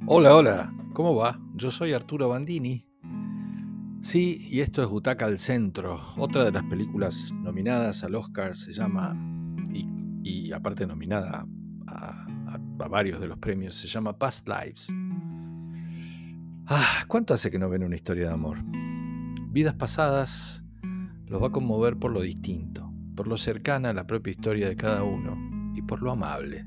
Hola, hola, ¿cómo va? Yo soy Arturo Bandini. Sí, y esto es Butaca al Centro, otra de las películas nominadas al Oscar se llama, y, y aparte nominada a varios de los premios, se llama Past Lives. ¿Cuánto hace que no ven una historia de amor? Vidas pasadas los va a conmover por lo distinto, por lo cercana a la propia historia de cada uno y por lo amable.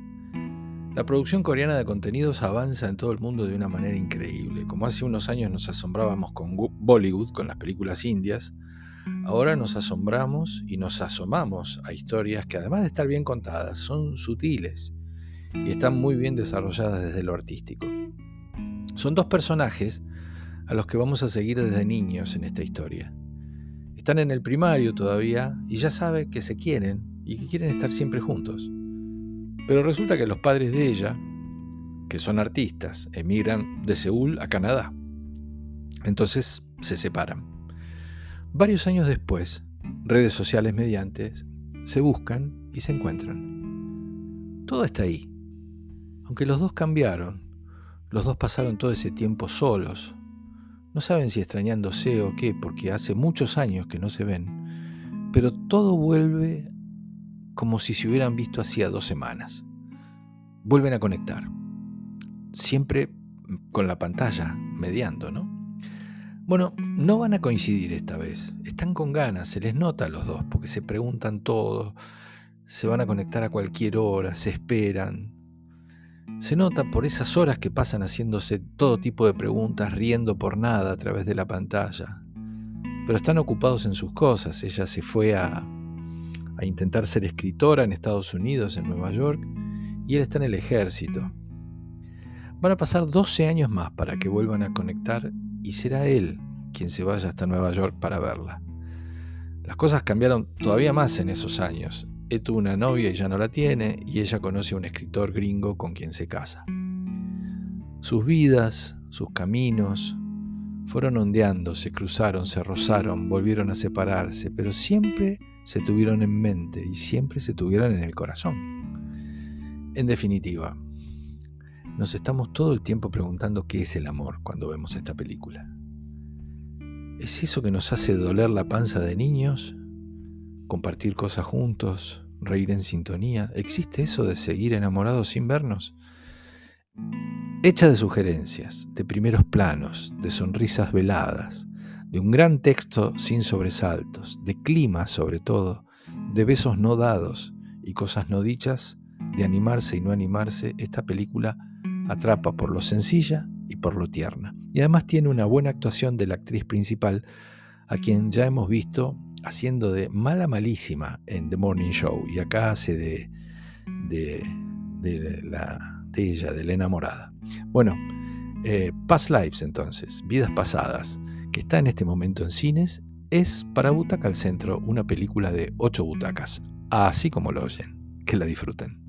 La producción coreana de contenidos avanza en todo el mundo de una manera increíble. Como hace unos años nos asombrábamos con Bollywood, con las películas indias, ahora nos asombramos y nos asomamos a historias que, además de estar bien contadas, son sutiles y están muy bien desarrolladas desde lo artístico. Son dos personajes a los que vamos a seguir desde niños en esta historia. Están en el primario todavía y ya saben que se quieren y que quieren estar siempre juntos. Pero resulta que los padres de ella, que son artistas, emigran de Seúl a Canadá. Entonces se separan. Varios años después, redes sociales mediante, se buscan y se encuentran. Todo está ahí. Aunque los dos cambiaron, los dos pasaron todo ese tiempo solos. No saben si extrañándose o qué, porque hace muchos años que no se ven, pero todo vuelve como si se hubieran visto hacía 2 semanas. Vuelven a conectar. Siempre con la pantalla mediando, ¿no? Bueno, no van a coincidir esta vez. Están con ganas, se les nota a los dos, porque se preguntan todo, se van a conectar a cualquier hora, se esperan. Se nota por esas horas que pasan haciéndose todo tipo de preguntas, riendo por nada a través de la pantalla. Pero están ocupados en sus cosas. Ella se fue a intentar ser escritora en Estados Unidos, en Nueva York, y él está en el ejército. Van a pasar 12 años más para que vuelvan a conectar y será él quien se vaya hasta Nueva York para verla. Las cosas cambiaron todavía más en esos años. Él tuvo una novia y ya no la tiene, y ella conoce a un escritor gringo con quien se casa. Sus vidas, sus caminos, fueron ondeando, se cruzaron, se rozaron, volvieron a separarse, pero siempre se tuvieron en mente y siempre se tuvieron en el corazón. En definitiva, nos estamos todo el tiempo preguntando qué es el amor cuando vemos esta película. ¿Es eso que nos hace doler la panza de niños? ¿Compartir cosas juntos? ¿Reír en sintonía? ¿Existe eso de seguir enamorados sin vernos? Hecha de sugerencias, de primeros planos, de sonrisas veladas, de un gran texto sin sobresaltos, de clima sobre todo, de besos no dados y cosas no dichas, de animarse y no animarse, esta película atrapa por lo sencilla y por lo tierna. Y además tiene una buena actuación de la actriz principal, a quien ya hemos visto haciendo de mala malísima en The Morning Show, y acá hace de ella, de la enamorada. Bueno, Past Lives entonces, Vidas Pasadas, que está en este momento en cines, es para Butaca al Centro una película de 8 butacas, así como lo oyen. Que la disfruten.